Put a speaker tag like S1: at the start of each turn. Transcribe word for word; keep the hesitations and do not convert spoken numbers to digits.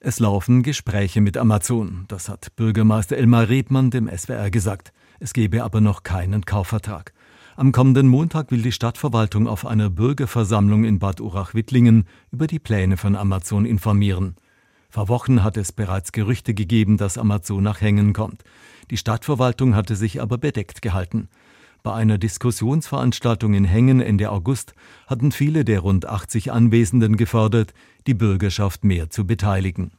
S1: Es laufen Gespräche mit Amazon. Das hat Bürgermeister Elmar Rebmann dem S W R gesagt. Es gebe aber noch keinen Kaufvertrag. Am kommenden Montag will die Stadtverwaltung auf einer Bürgerversammlung in Bad Urach-Wittlingen über die Pläne von Amazon informieren. Vor Wochen hat es bereits Gerüchte gegeben, dass Amazon nach Hengen kommt. Die Stadtverwaltung hatte sich aber bedeckt gehalten. Bei einer Diskussionsveranstaltung in Hengen Ende August hatten viele der rund achtzig Anwesenden gefordert, die Bürgerschaft mehr zu beteiligen.